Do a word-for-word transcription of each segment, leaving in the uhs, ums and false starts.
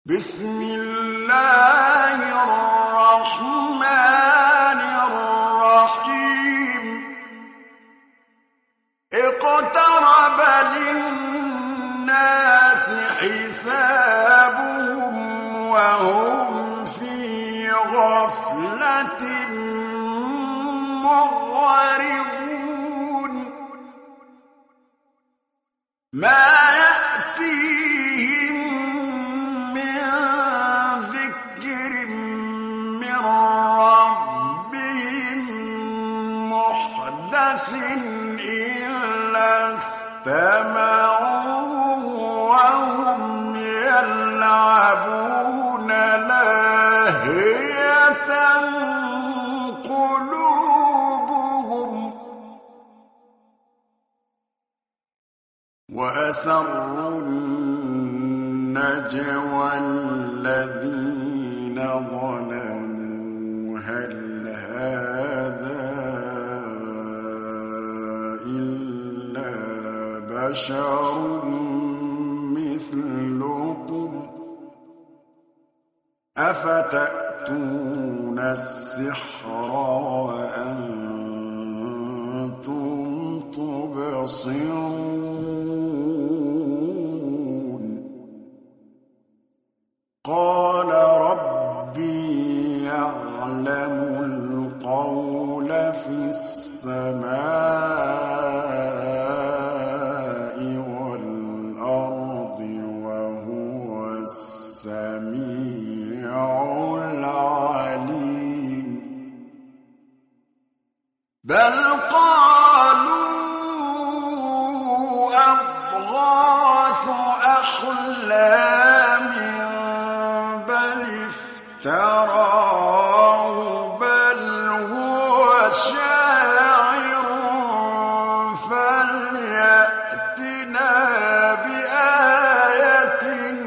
بسم الله الرحمن الرحيم اقترب للناس حسابهم وهم في غفلة معرضون ما يأتيهم من ذكر من ربهم محدث إلا استمعوه وهم يلعبون لاهية قلوبهم وأسروا النجوى الذين ظلموا هل هذا إلا بشر مثلكم أفتأتون السحر وأنتم تبصرون قال ربي يعلم القول في السماء والأرض وهو السميع العليم بل قالوا أضغاث أحلام بل افتراه بل هو شاعر فليأتنا بآية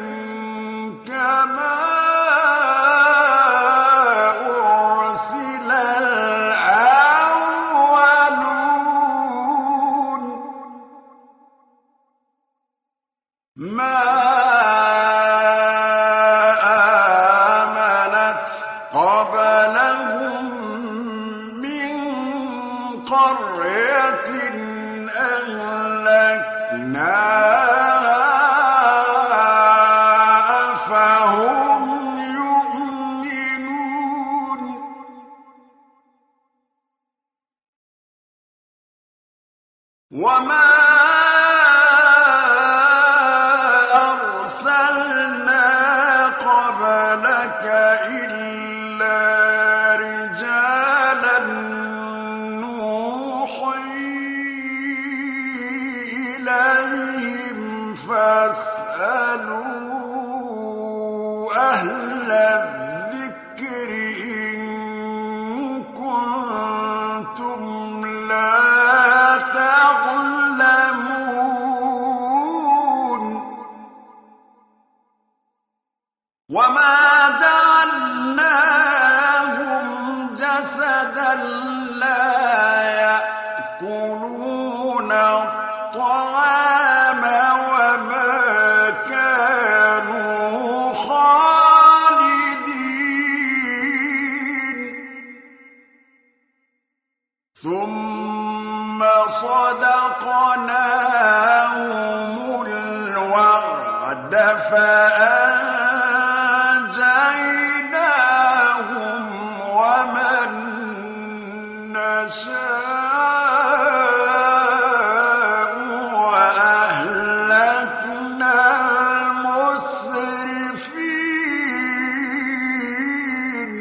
كما أرسل الأولون ما آمنت قبلهم من قرية أهلكناها أفهم يؤمنون وما أرسلنا قبلك إلا رجالا نوحي إليهم فاسألوا أهل الذكر إن كنتم لا تعلمون وما جعلناهم جسدا لا يأكلون الطعام وما كانوا خالدين ثم صدقناهم الوعد فأنجيناهم ومن نشاء وأهلكنا المسرفين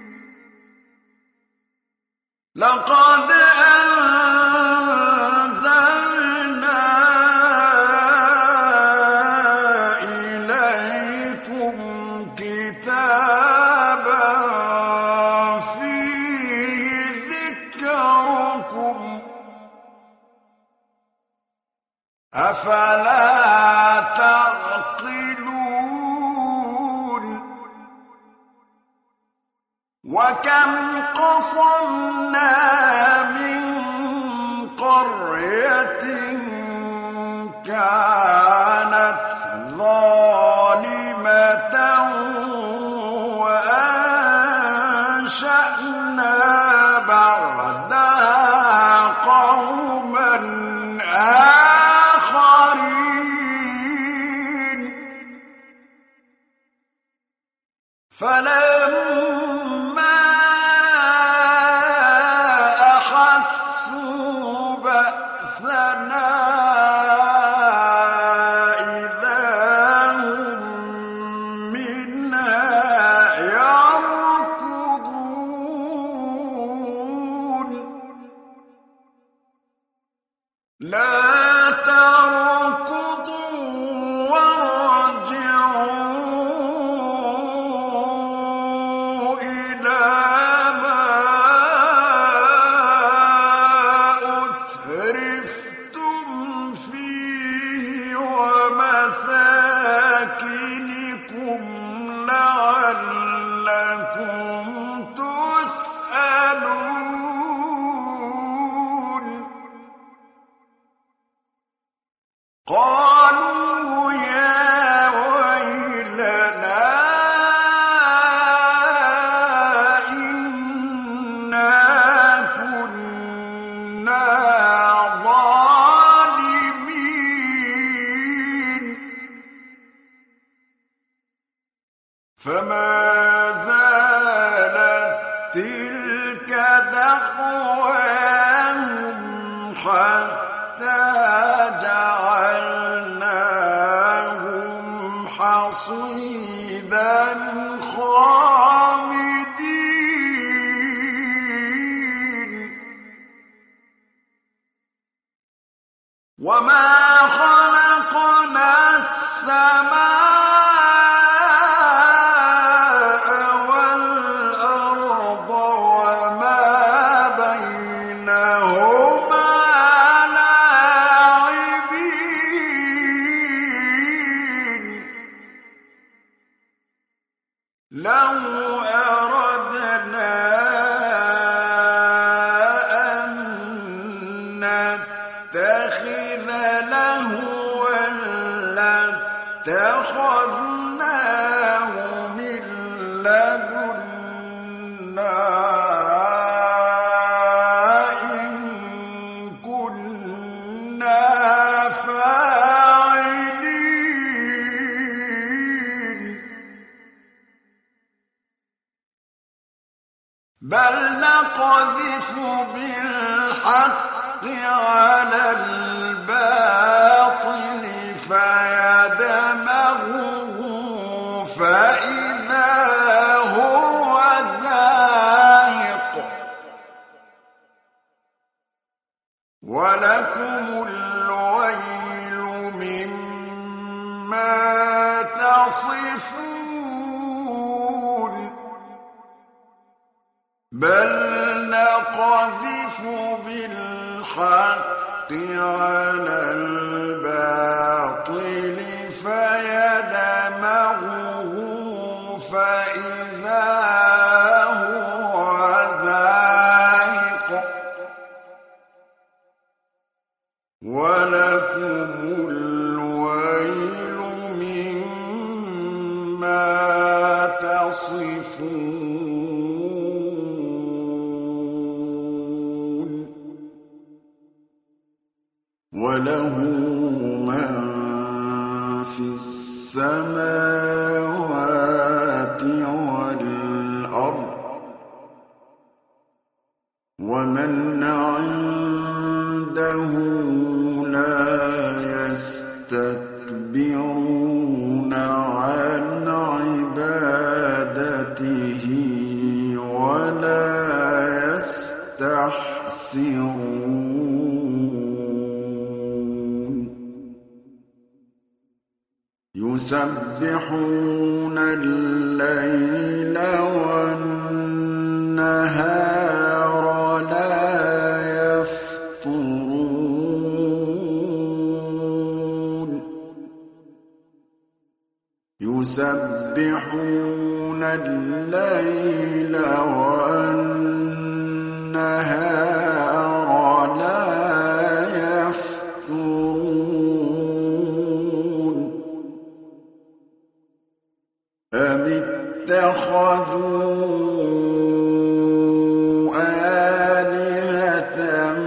لقد أنزلنا إليكم كتابا فيه ذكركم أفلا تعقلون وكم قصمنا من قرية كانت ظالمة لمساكنكم لعلكم تسألون قالوا يا ويلنا إنا كنا ظالمين فما زالت تلك دعواهم حتى جعلناهم حصيدا خامدين وما خلقنا السماء والأرض وما بينهما لاعبين لو أردنا أن نتخذ لهوا لاتخذناه من لدنا إن كنا فاعلين بل نقذف بالحق على الباطل فيدمغه فإذا هو زاهق ولكم الويل مما تصفون بل نقذف بالحق على الباطل فيدمغه فإذا هو زاهق ولكم الويل مما تصفون وله من في السماوات والأرض ومن عنده لا يستكبرون عن عبادته ولا يستحسرون يسبحون الليل والنهار لا يفترون يسبحون الليل والنهار لا يفترون أم اتخذوا آلهة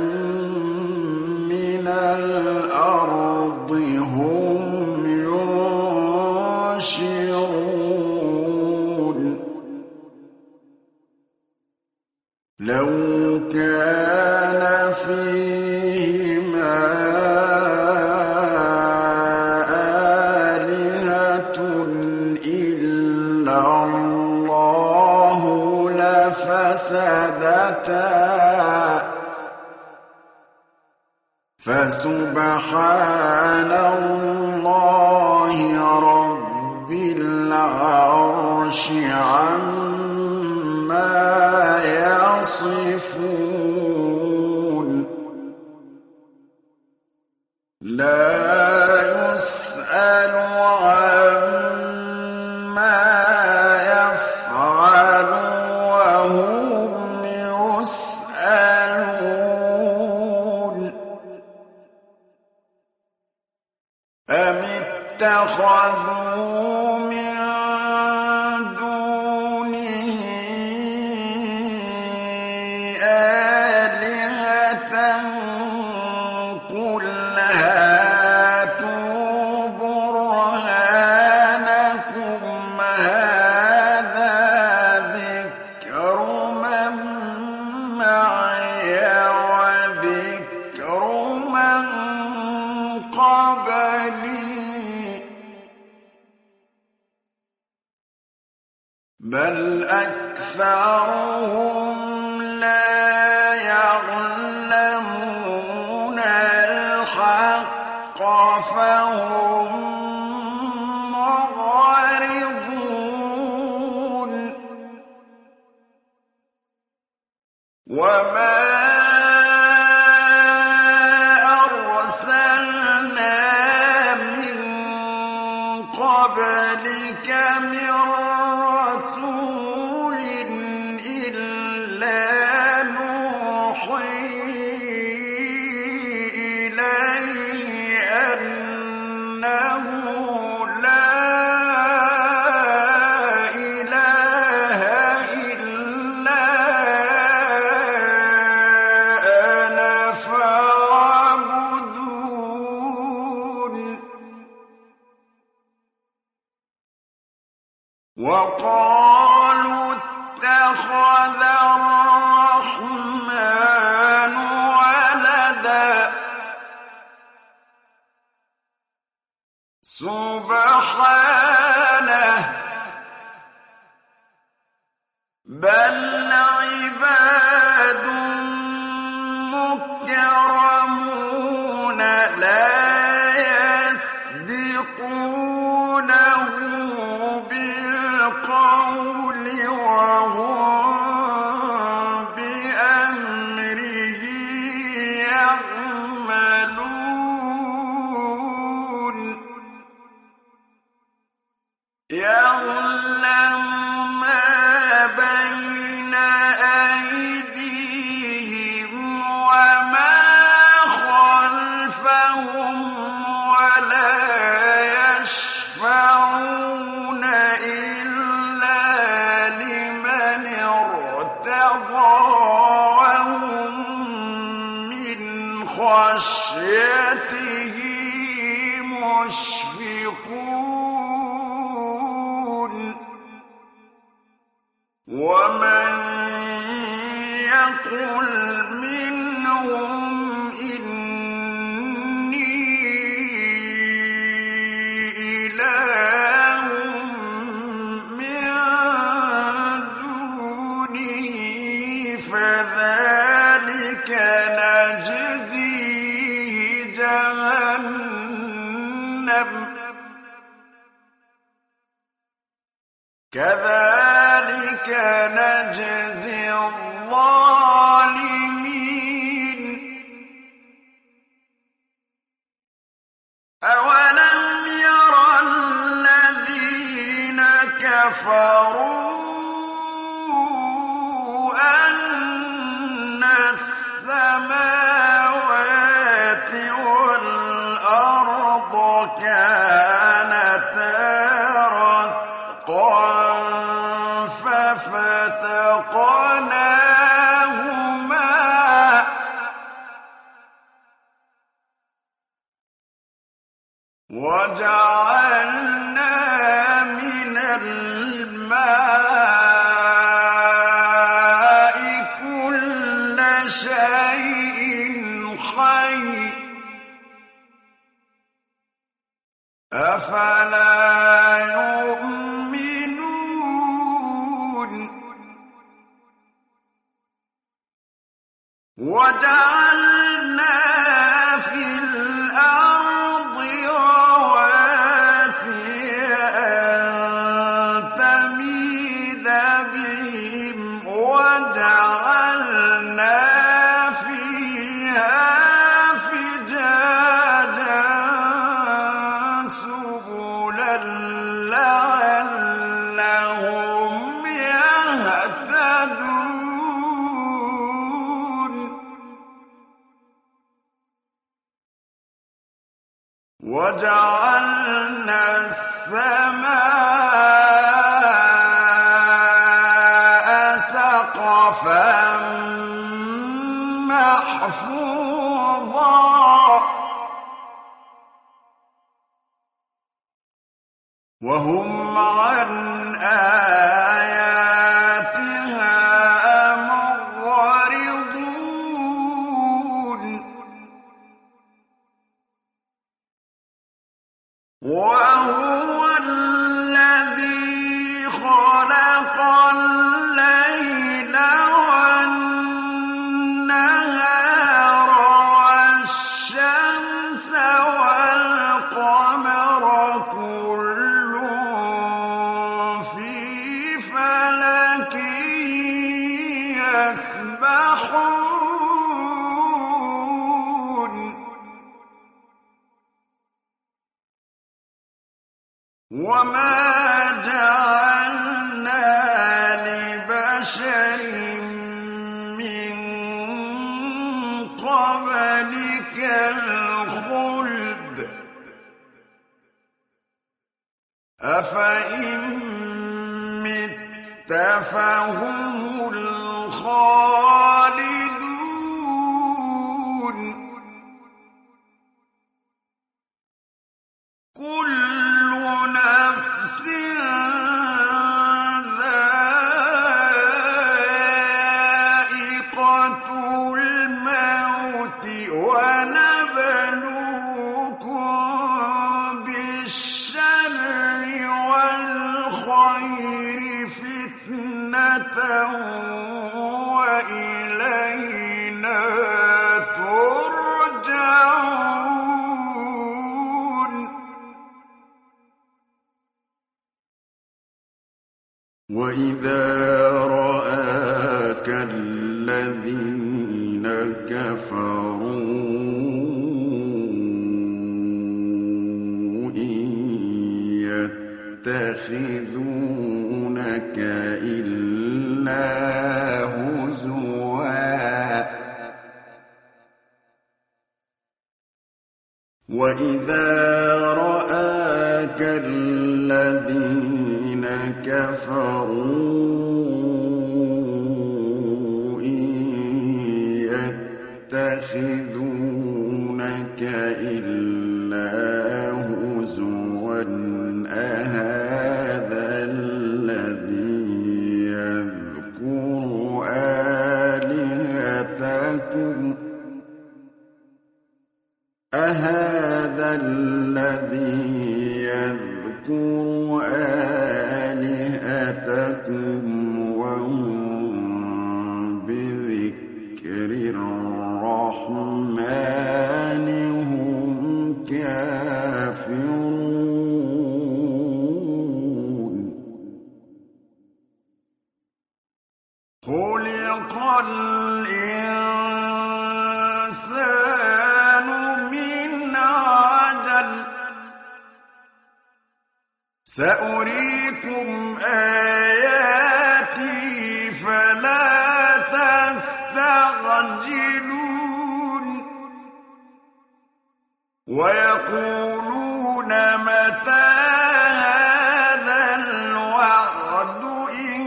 من الأرض هم ينشرون لو كان فيهما آلهة إلا الله لفسدتا فسبحان الله رب العرش عما يصفون لا يسأل عما اتخذوا من دونه آلهة قل هاتوا برهانكم هذا ذكر من معي وذكر من قبلي بل أكثرهم لا يعلمون الحق فهم معرضون وما أرسلنا من قبلك من رسول إلا نوحي إليه أنه لا إله إلا أنا فاعبدون وقالوا اتخذ الرحمن ولدا سبحانه بل عباد مكرمون لا يسبقونه بالقول وهم بأمره يعملون يعلم ما بين أيديهم وما خلفهم ولا يشفعون إلا لمن ارتضى وهم من خشيته مشفقون ومن يقل منهم إني إله من دونه فذلك نجزيه جهنم كذلك نجزي الظالمين أولم ير الذين كفروا أن السماوات والأرض كانتا رتقا ففتقناهما وجعلنا من الماء كل شيء حي أفلا يؤمنون وجعلنا في الأرض رواسي أن تميد بهم وجعلنا فيها فجاجا سبلا وهم عن آياتها معرضون وهو الذي خلق الليل والنهار والشمس والقمر كل في فلك يسبحون وما جعلنا لبشر من قبلك الخلد أفإن مت فهم الخالدون كل نفس ذائقة الموت ونبلوكم بالشر والخير فتنة وإلينا ترجعون وإذا رآك الذين كفروا إن يتخذونك إلا هزوا وإذا رآك الذين كفروا إن يتخذونك إلا هزوا أهذا الذي يذكر آلهتكم أهذا الذي يذكر آلهتكم وهم بذكر الرحمن هم كافرون خلق الإنسان من عجل سأريكم آياتي فلا تستعجلون ويقولون متى هذا الوعد إن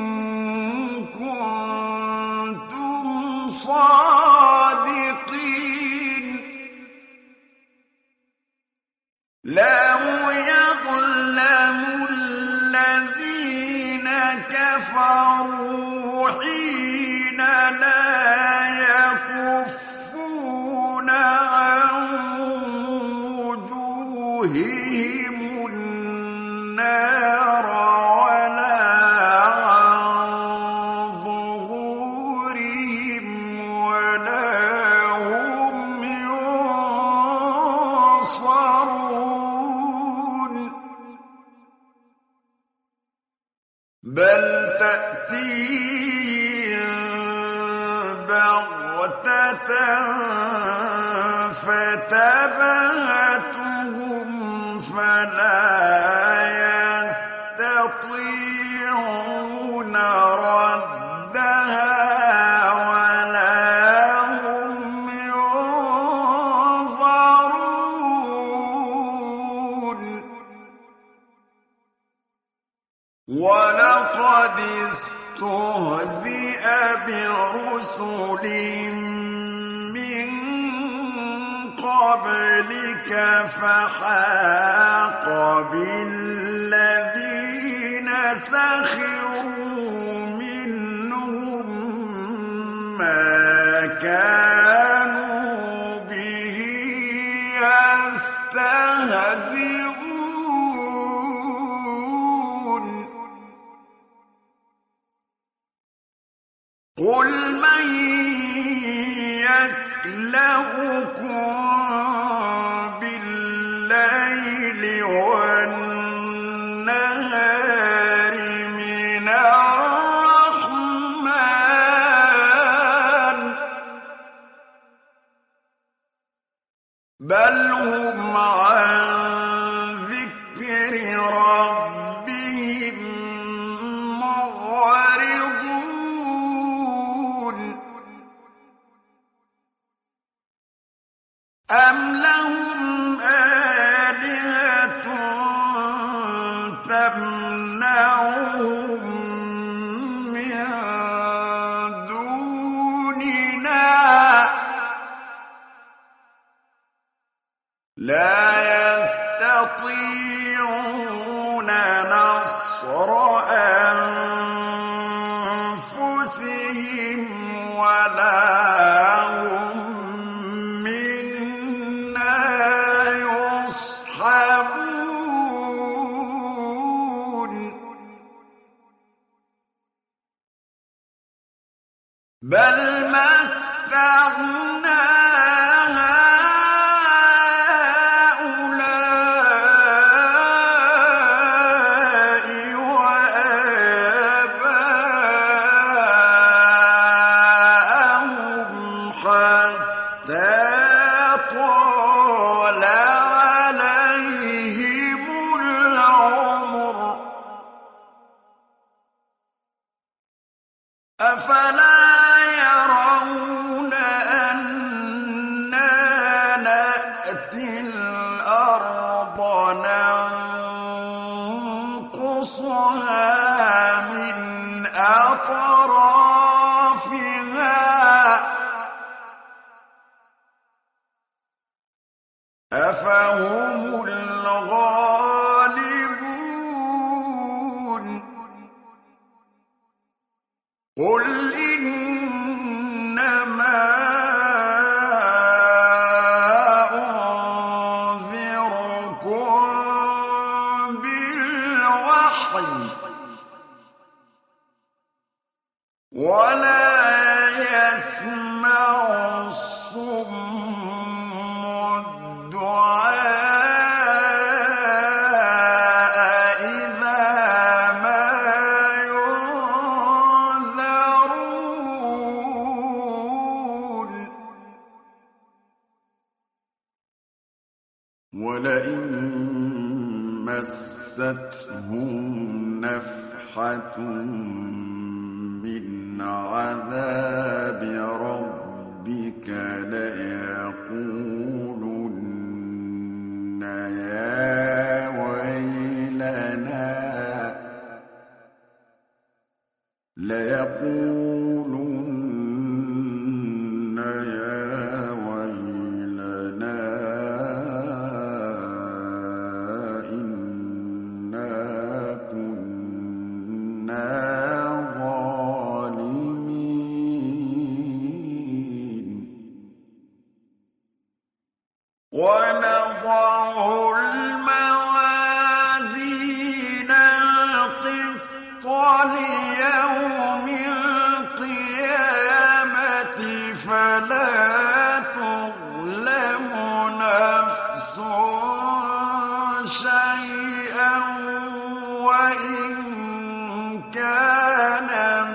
كنتم صادقين لو يعلم الذين كفروا حين لا يكفون عن وجوههم النار ولا عن ظهورهم ولا هم ينصرون بل تأتيهم بغتة فتبهتهم فلا يستطيعون ردها ولا هم ينظرون ولقد استهزئ برسل من قبلك فحاق بالله ربهم معرضون أم لهم آلهة تمنعهم من دوننا لا يستطيعون نصر أنفسهم ولا هم منا يصحبون بل متعنا أفلا يرون أنا نأتي الأرض ننقصها من أطرافها أفهم الغالبون قل إنما أنذركم بالوحي ولا يسمع الصم الدعاء إذا ما ينذرون ولئن مستهم نفحة من عذاب ربك ليقولن يا ويلنا ليقولن يا ويلنا إنا كنا ونضع الموازين القسط ليوم القيامة فلا تظلم نفس شيئا وإن كان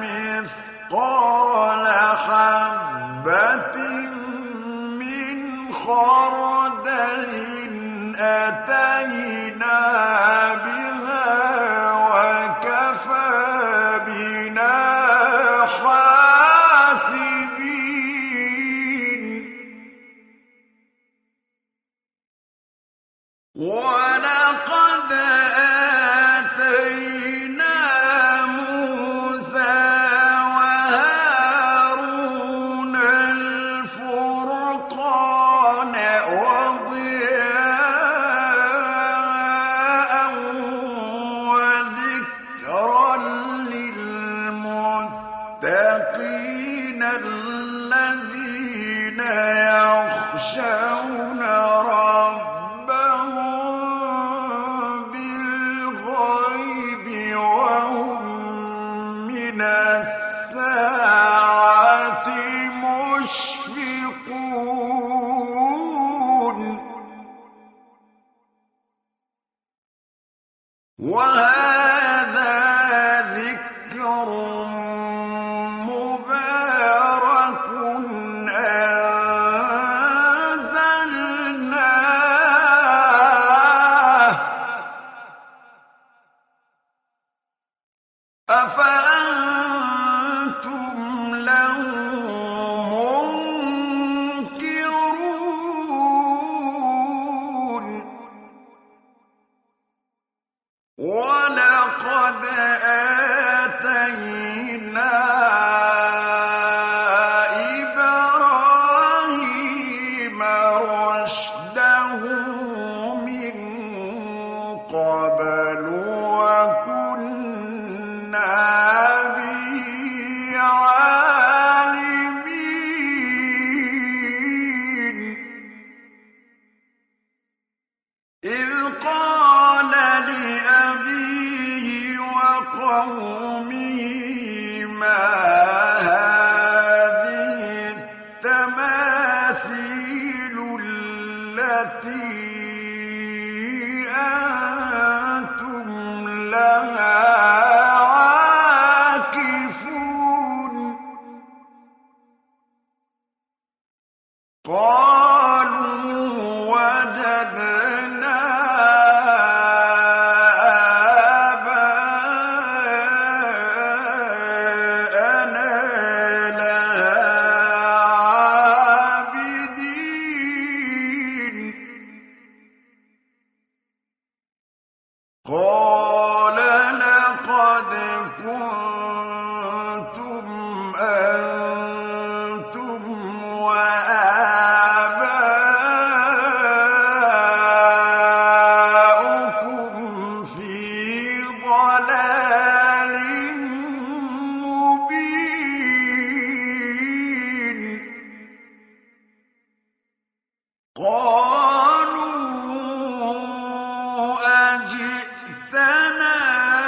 مثقال حبة من خردل أتينا بها وكفى بنا حاسبين ولقد آتينا موسى وهارون الفرقان وضياء وذكرا للمتقين الذين يخشون ربهم بالغيب وهم من الساعة مشفقون وهذا ذكر مبارك أنزلناه ولقد آتينا إبراهيم رشده من قبل وكنا به عالمين إذ قال لأبيه وقومه ما هذه التماثيل التي أنتم لها عاكفون قالوا وجدنا آباءنا لها عابدين قال لقد كنتم أنتم وآباؤكم في ضلال مبين قالوا أجئتنا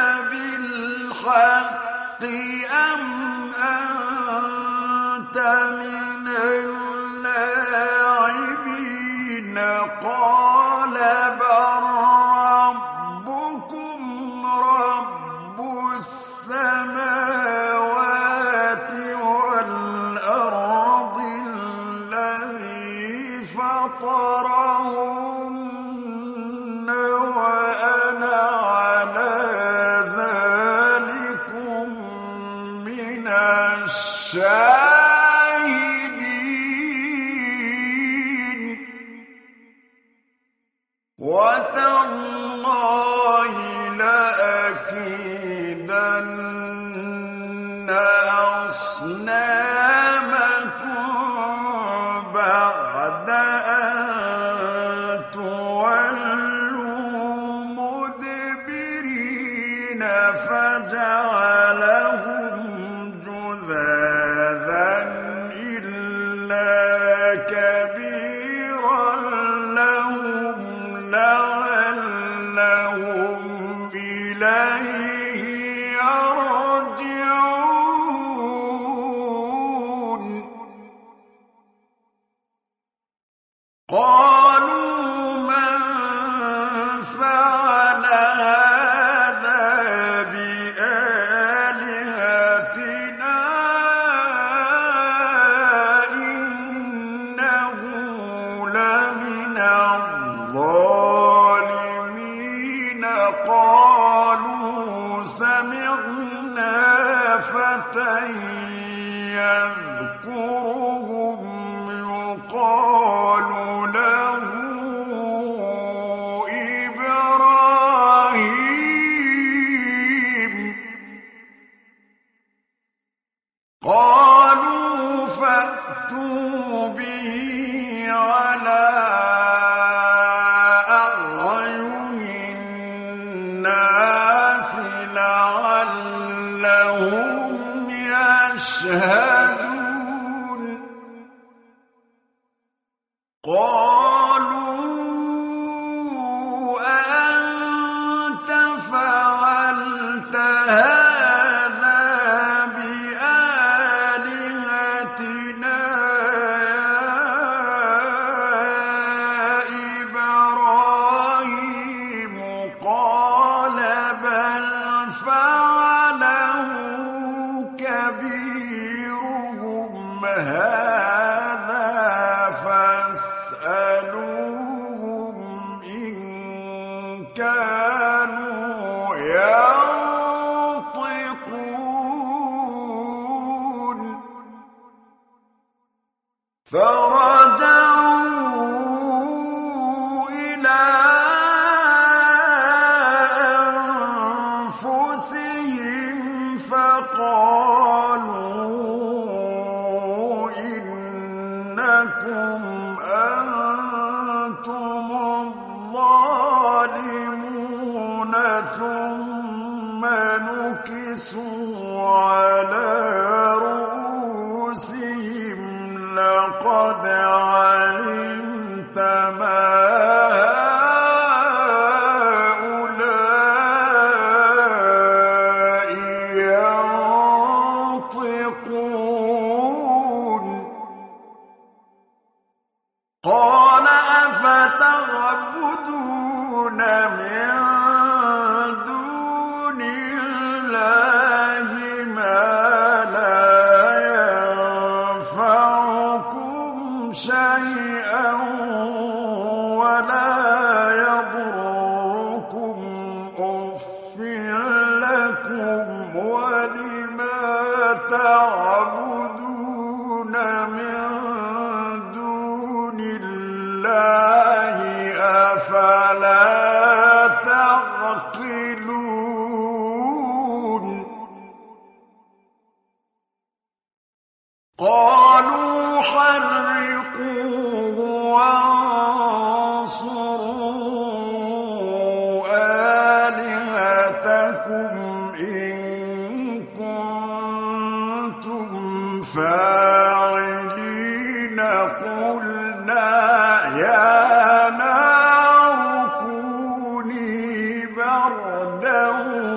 بالحق أم أنت من اللاعبين قال بل ربكم رب السماوات والأرض الذي فطرهن وأنا على ذلكم من الشاهدين وتالله لأكيدن أصنامكم بعد أن تولوا مدبرين فجعلهم جذاذا إلا كبيرا لهم لعلهم إليه يرجعون قالوا من فعل هذا بآلهتنا إنه لمن الظالمين قالوا سمعنا فتى يذكرهم يقال له إبراهيم قالوا فأتوا به على أعين الناس لعلهم يشهدون قالوا أأنت فعلت هذا بآلهتنا يا إبراهيم قال بل فعله كبيرهم ثم نكسوا على رؤوسهم لقد علمت ما هؤلاء ينطقون قال أفتعبدون من دون الله ما لا ينفعكم شيئا ولا يضركم أف لكم ولما تعبدون من دون الله أفلا تعقلون قالوا حرقوه وانصروا آلهتكم إن كنتم فاعلين قلنا يا نار كوني بردا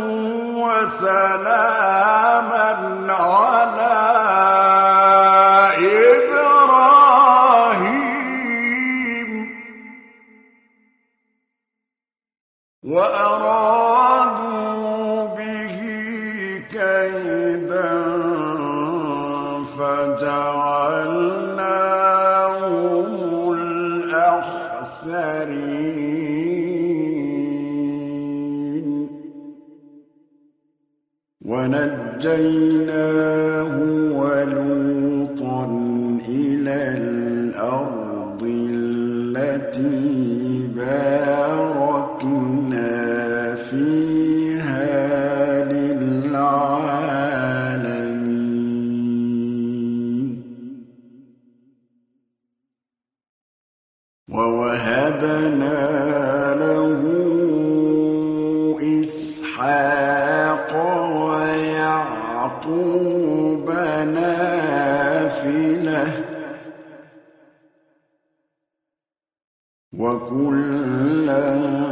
وسلاما على إبراهيم وأرادوا به كيدا فجعلناهم الأخسرين ونجيناه ولوطا إلى الأرض التي باركنا فيها للعالمين ووهبنا له إسحاق ويعقوب نافلة وكلا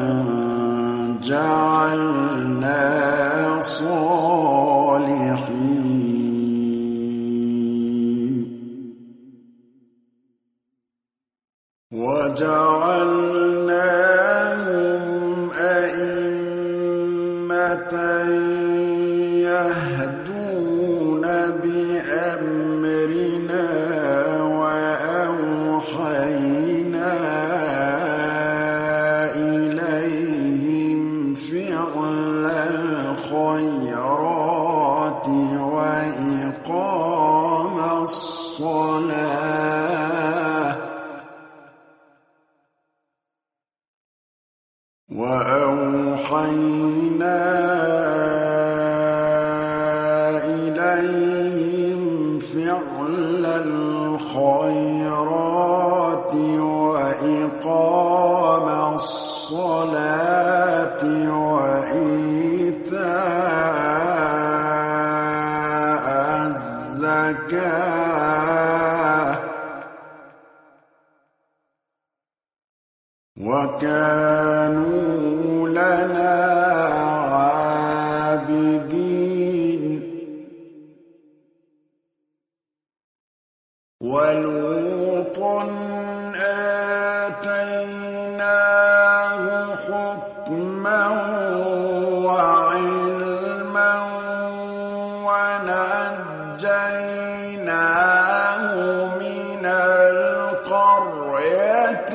جعلنا صالحين وجعلناهم أئمة يهدون بأمرنا وأوحينا إليهم فعل الخيرات وإقام الصلاة وأوحينا إليهم فعل الخيرات وإقام الصلاة وإيتاء الزكاة وكانوا لنا عابدين ولوطا آتيناه حكما وعلما ونجيناه من القرية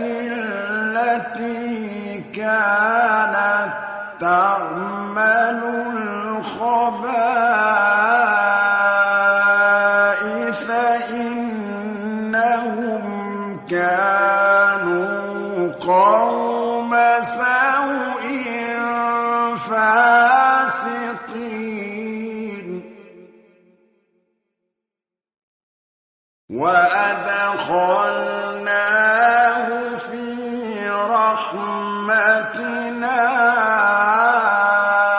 التي كانت تعمل الخبائث إنهم كانوا قوم سوء فاسقين وأدخلناه في رحمتنا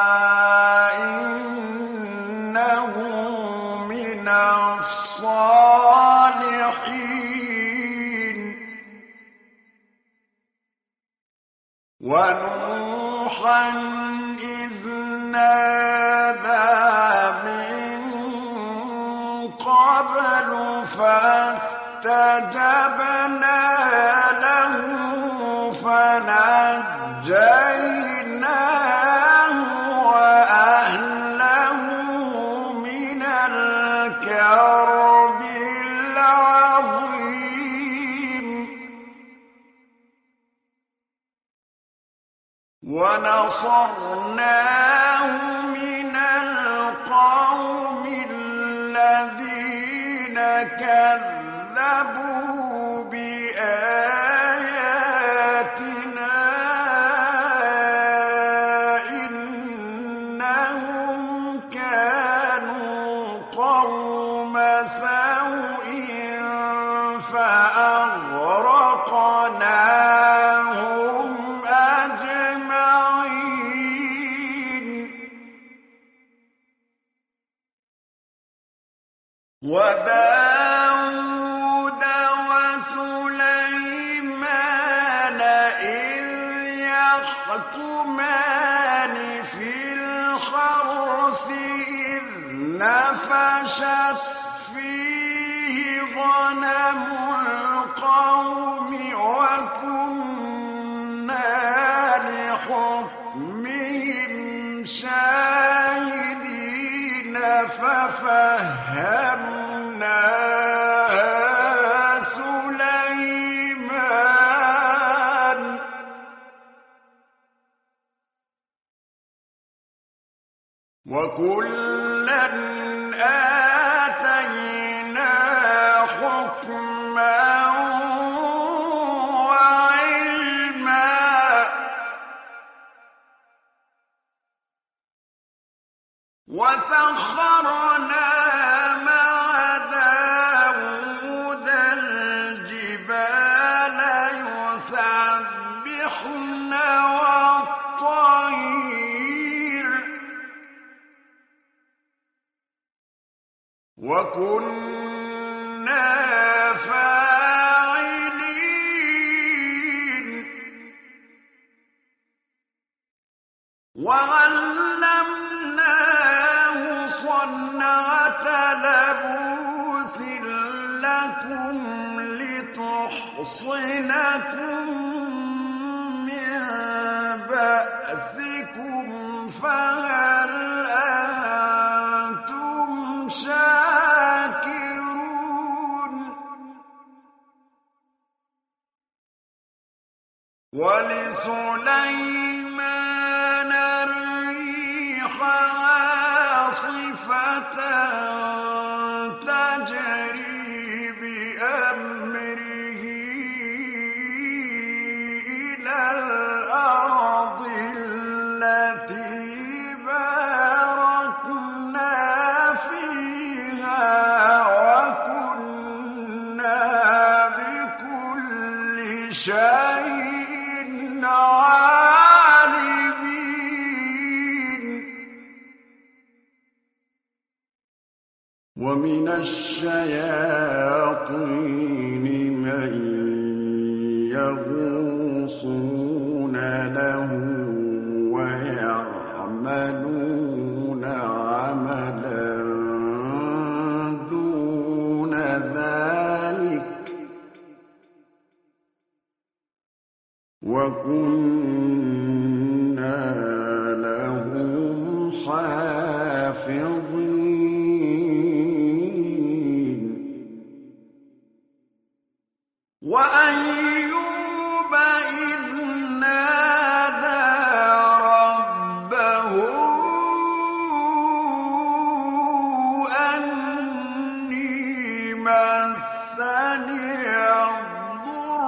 وداود وسليمان إذ يحكمان في الحرث إذ نفشت فيه غنم القوم وكنا لحكمهم شاهدين ففهمناها سليمان وكلا آتينا حكما وعلما وسخرنا مع داود الجبال يسبحن والطير وكنا فاعلين وعلمناه صنعة لبوس لكم لتحصنكم من بأسكم فهل أنتم شاكرون ولسليمان الريح عاصفة تجري بأمره إلى الأرض التي باركنا فيها وكنا بكل شيء عالمين ومن الشياطين من يغوصون له ويعملون عملا دون ذلك وكنا لهم حافظين وأيوب إذ نادى ربه أني مسني الضر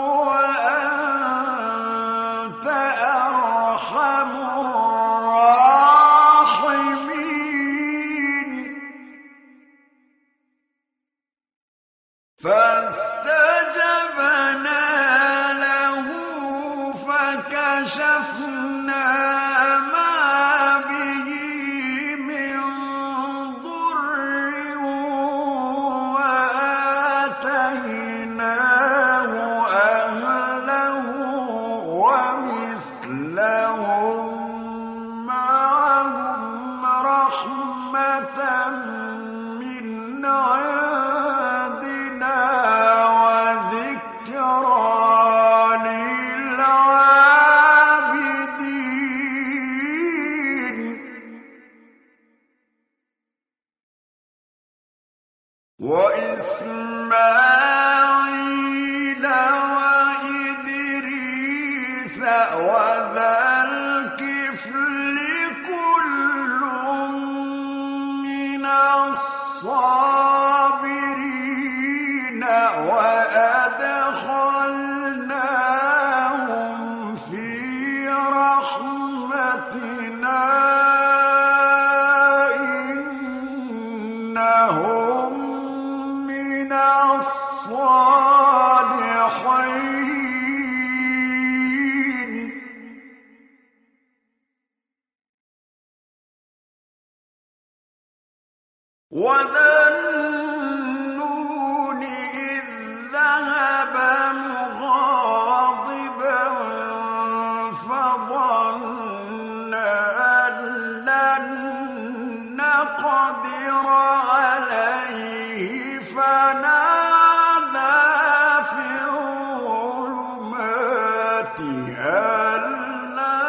وأنت أرحم الراحمين فاستجبنا له فكشفنا ما به من ضر وآتيناه أهله ومثلهم معهم رحمة من عندنا وذكرى للعابدين وإسماعيل وإدريس وذا الكفل كل من الصابرين وأدخلناهم في رحمتنا إنهم من الصالحين وذا قدر عليه فنادى في الظلمات أن لا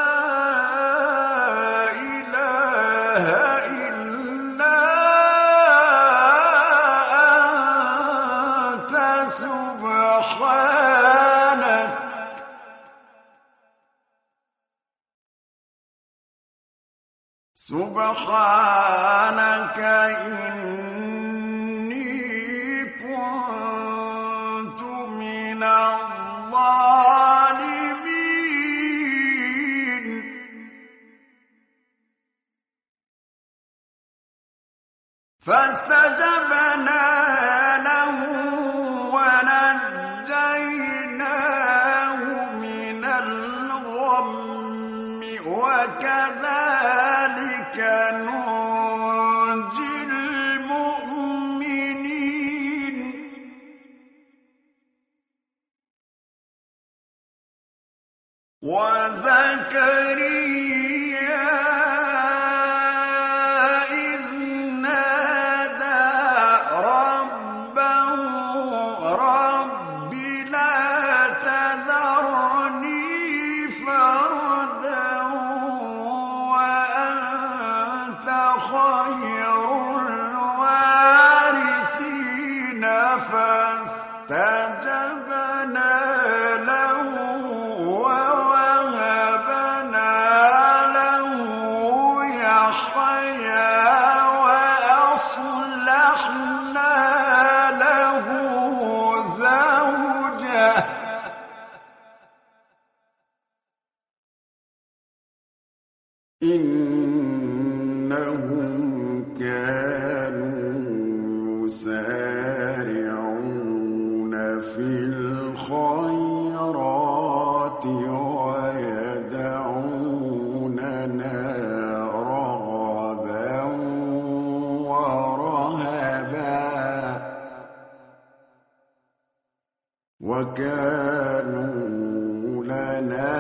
إله إلا أنت سبحانك سبحانك إني كنت من الظالمين فاستجبنا له ونجيناه من الغم وكذلك ننجي المؤمنين وزكريا إذ نادى ربه رب لا تذرني فردا وأنت خير الوارثين فاستجبنا له ووهبنا له يحيى وأصلحنا له زوجه إنهم كانوا يسارعون في الخيرات ويدعوننا رغبا ورهبا وكانوا لنا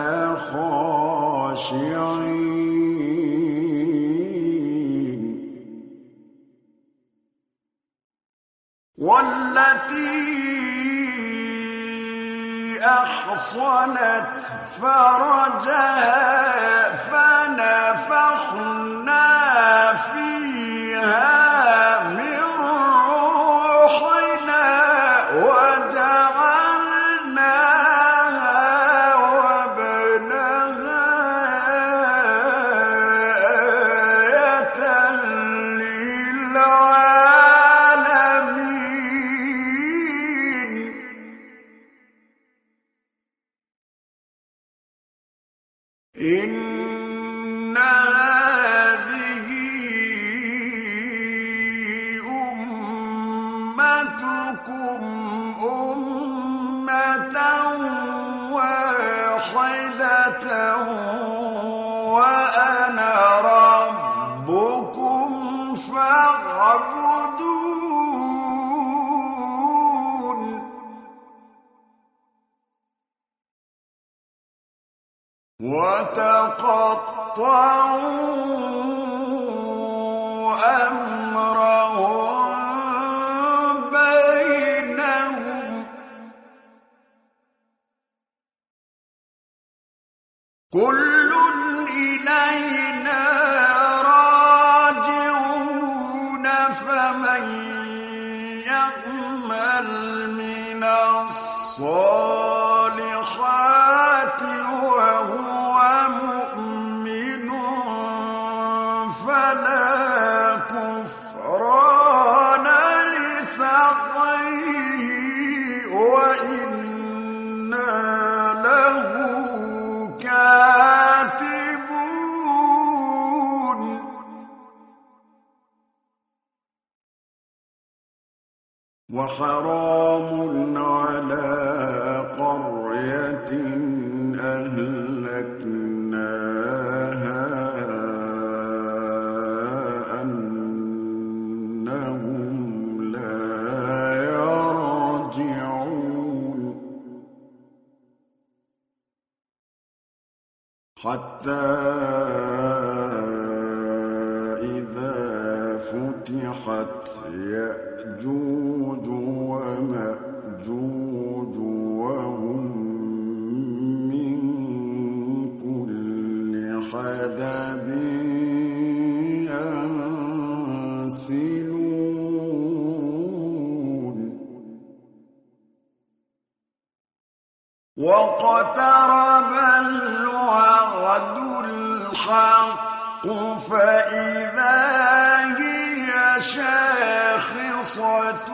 خاشعين والتي أحصنت فرجها فنفخنا فيها من روحنا وجعلناها وابنها آية للعالمين إن هذه أمتكم أمة واحدة وأنا ربكم فاعبدون وتقطعوا أمرهم بينهم كل إلينا راجعون فمن يعمل من الصالحات وهو مؤمن فلا كفران لسعيه وإنا له كاتبون وحرام على قرية أهلكناها أنهم لا يرجعون حتى إذا وَفُتِحَتْ يَأْجُوجُ وَمَأْجُوجُ وَهُم مِّن كُلِّ حَدَبٍ يَنسِلُونَ وَاقْتَرَبَ الْوَعْدُ الْحَقُّ فَإِذَا هِيَ شَاخِصَةٌ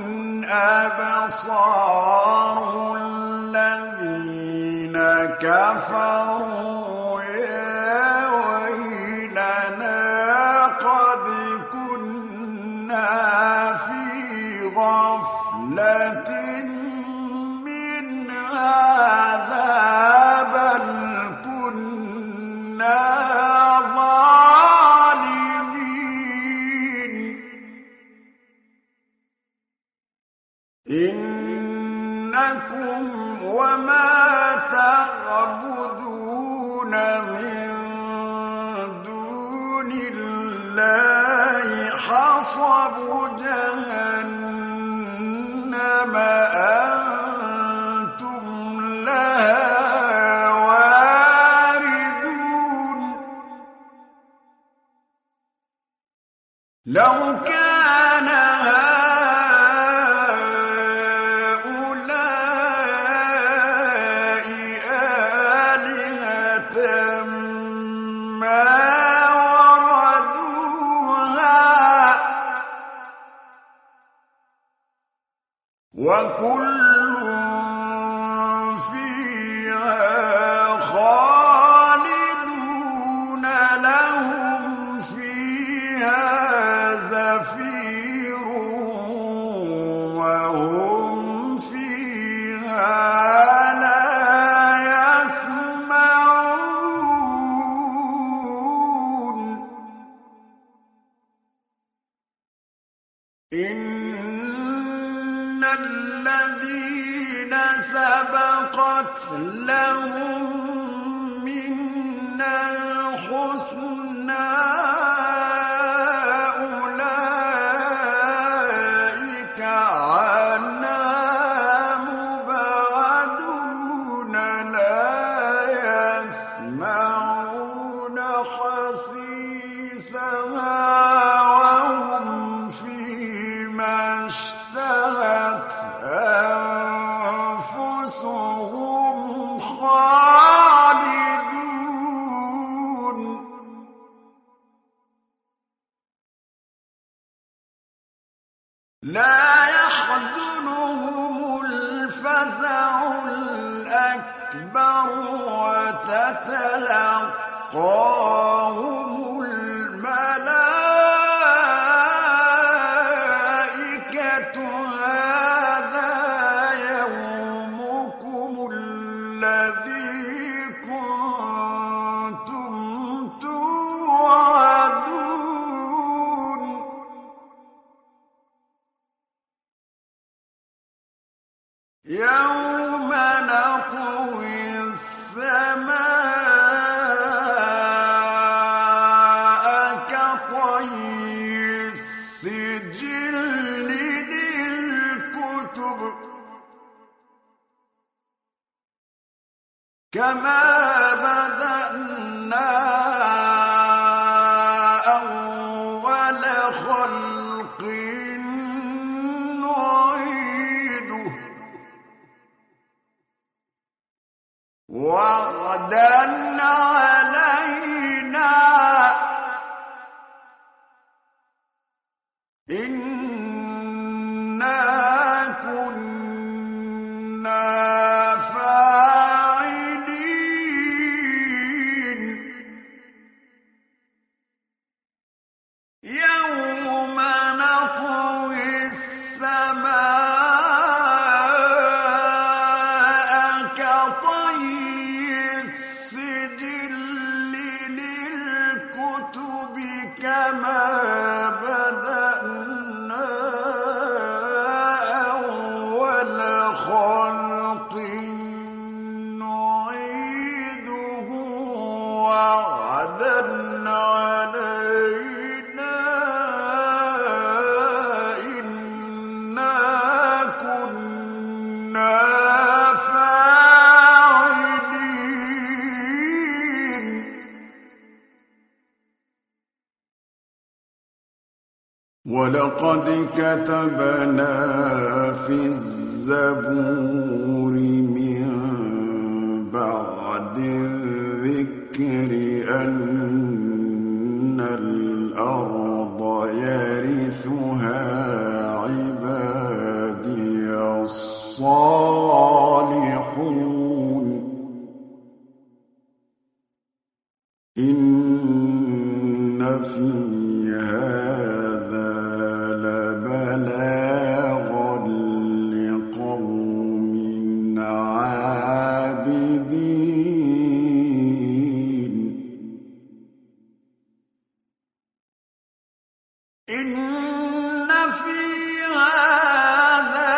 أَبْصَارُ الَّذِينَ كَفَرُوا يَا وَيْلَنَا قَدْ كُنَّا فِي غَفْلَةٍ مِّنْ هَٰذَا بَلْ كُنَّا ظَالِمِينَ إِنَّكُمْ وَمَا تَعْبُدُونَ مِن دُونِ اللَّهِ حَصَبُ جَهَنَّمَ أَنتُمْ لَهَا وَارِدُونَ لَوْ كَانَ هَٰؤُلَاءِ آلِهَةً مَّا وَرَدُوهَا ۖ وَكُلٌّ فِيهَا خَالِدُونَ لَهُمْ فِيهَا زَفِيرٌ وَهُمْ فِيهَا لَا يَسْمَعُونَ إِنَّ الَّذِينَ سَبَقَتْ لَهُم مِّنَّا الْحُسْنَىٰ أُولَٰئِكَ عَنْهَا مُبْعَدُونَ لَا يَسْمَعُونَ حَسِيسَهَا وَهُمْ فِيمَا اشْتَهَتْ أَنفُسُهُمْ خَالِدُونَ لَا يَحْزُنُهُمُ الْفَزَعُ الْأَكْبَرُ وَتَتَلَقَّاهُمُ الْمَلَائِكَةُ هَٰذَا يَوْمُكُمُ الَّذِي كُنتُمْ تُوعَدُونَ يَوْمَ نَطْوِي السَّمَاءَ كَطَيِّ السِّجِلِّ لِلْكُتُبِ كَمَا بَدَأْنَا أَوَّلَ خَلْقٍ نُّعِيدُهُ وَعْدًا عَلَيْنَا إِنَّا كُنَّا فَاعِلِينَ يَوْمَ نَطْوِي السَّمَاءَ كَطَيِّ السِّجِلِّ لِلْكُتُبِ كَمَا بَدَأْنَا أَوَّلَ خَلْقٍ نُّعِيدُهُ وَعْدًا عَلَيْنَا ولقد كتبنا في الزبور من بعد الذكر أن الأرض يرثها عبادي الصالحون إن في هذا لبلاغا لقوم عابدين إن في هذا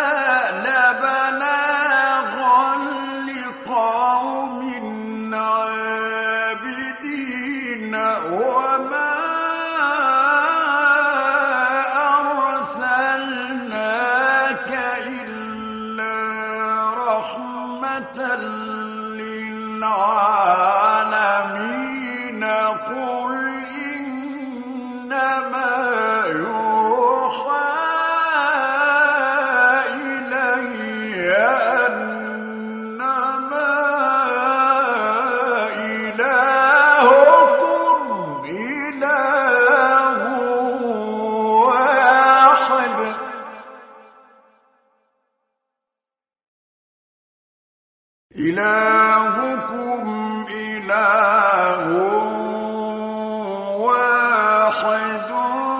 لبلاغا لقوم عابدين وما أرسلناك إلا رحمة للعالمين قل إنما يوحى إلي أنما إلهكم إله واحد إلهكم إله واحد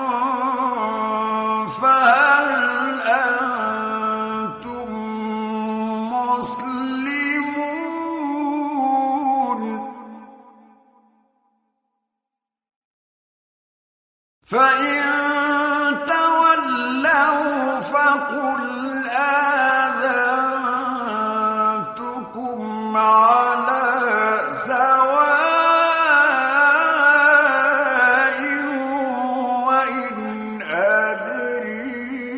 فهل أنتم مسلمون فإن تولوا فقل آذنتكم على سواء وإن أدري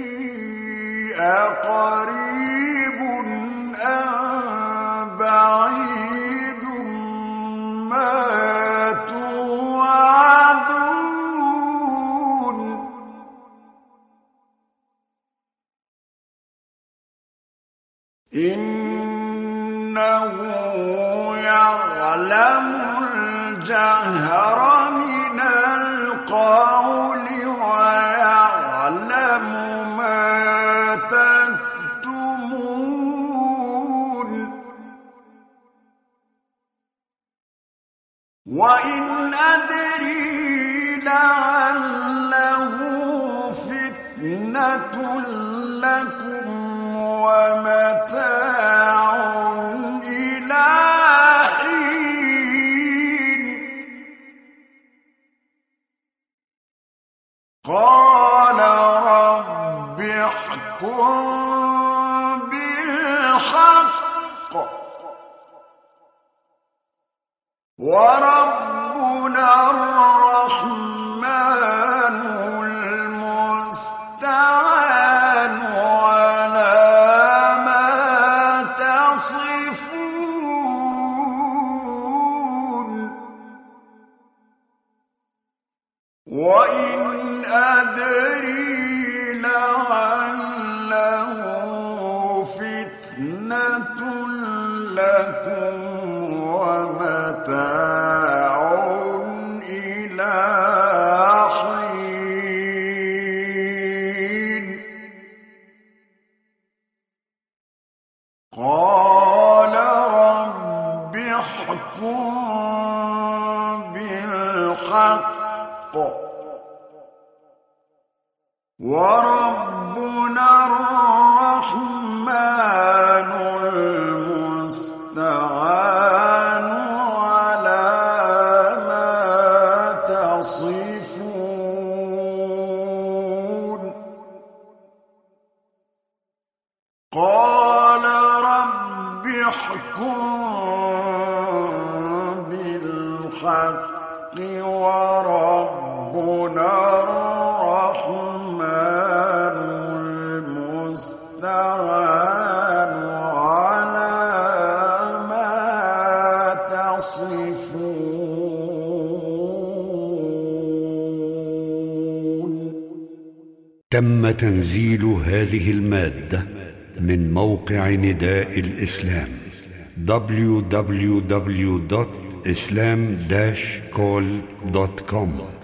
أقريب أم بعيد ما توعدون إنه يعلم الجهر من القول ويعلم ما تكتمون وإن أدري لعله فتنة لكم ومتاع إلى حين قال رب احكم بالحق وربنا الرحمن المستعان على ما تصفون وإن أدري لعله فتنة لكم ومتاع إلى حين قال رب احكم بالحق وربنا الرحمن المستعان على ما تصفون قال رب احكم بالحق وربنا الرحمن المستعان على ما تصفون تم تنزيل هذه المادة من موقع نداء الإسلام دبليو دبليو دبليو دوت islam dash call دوت كوم.